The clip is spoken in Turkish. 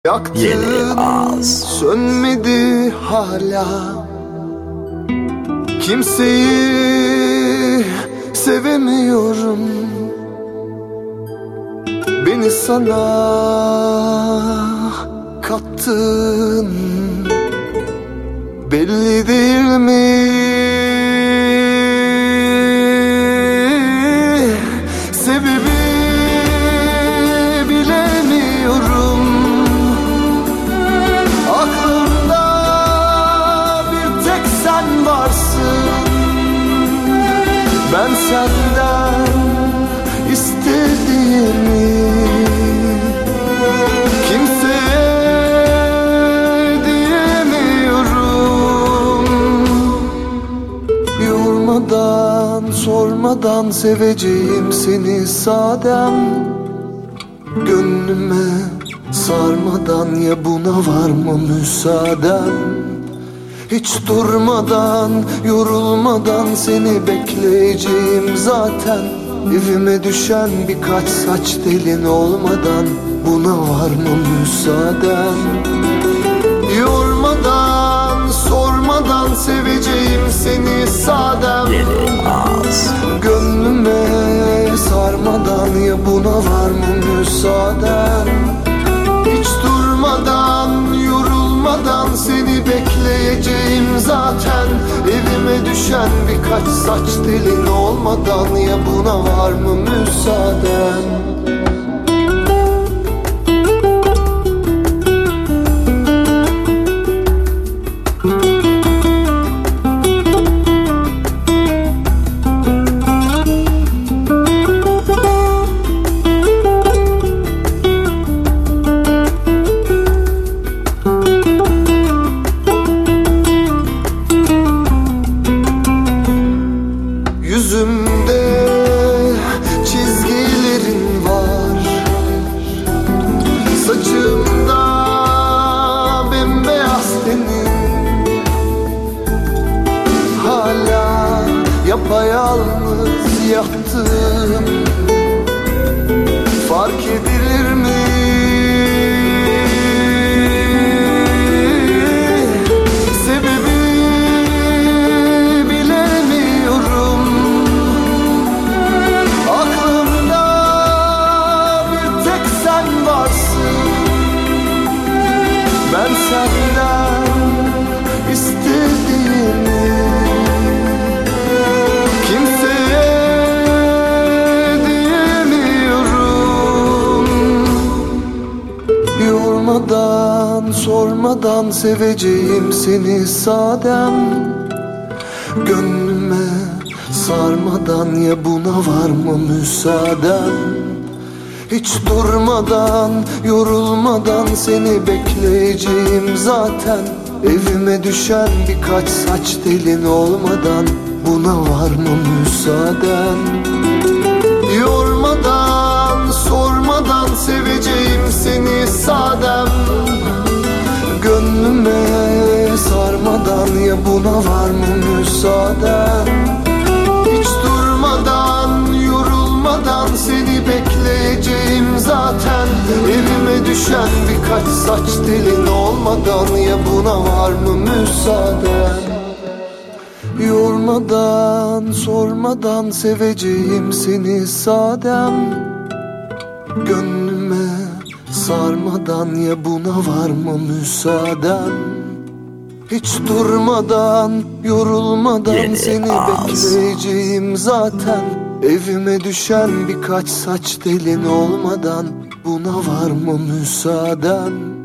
Yaktın sönmedi hala. Kimseyi sevemiyorum. Beni sana kattın, belli değil mi? Sebebi bilemiyorum. Aklımda bir tek sen varsın. Ben senden istediğimi kimseye diyemiyorum. Yormadan, sormadan seveceğim seni sadem. Gönlüme sarmadan ya buna var mı müsaaden? Hiç durmadan, yorulmadan seni bekleyeceğim zaten. Evime düşen birkaç saç telin olmadan buna var mı müsaaden? Yormadan, sormadan seveceğim seni sadem. Gönlüme sarmadan ya buna var mı müsaaden? Hiç durmadan, yorulmadan seni bekleyeceğim zaten. Evime düşen birkaç saç telin olmadan ya buna var mı müsaaden? Yüzümde çizgilerin var, saçımda bembeyaz tenin. Hala yapayalnız yattım, fark edilir mi? Ben senden istediğimi kimseye diyemiyorum. Yormadan, sormadan seveceğim seni sadem. Gönlüme sarmadan ya buna var mı müsaaden? Hiç durmadan, yorulmadan seni bekleyeceğim zaten. Evime düşen birkaç saç telin olmadan buna var mı müsaaden? Yormadan, sormadan seveceğim seni sadem. Gönlüme sarmadan ya buna var mı müsaaden? Hiç durmadan, yorulmadan seni bekleyeceğim zaten. Evime düşen birkaç saç telin olmadan ya buna var mı müsaaden? Yormadan, sormadan seveceğim seni sadem. Gönlüme sarmadan ya buna var mı müsaaden? Hiç durmadan, yorulmadan seni bekleyeceğim zaten. Evime düşen birkaç saç telin olmadan buna var mı müsaaden?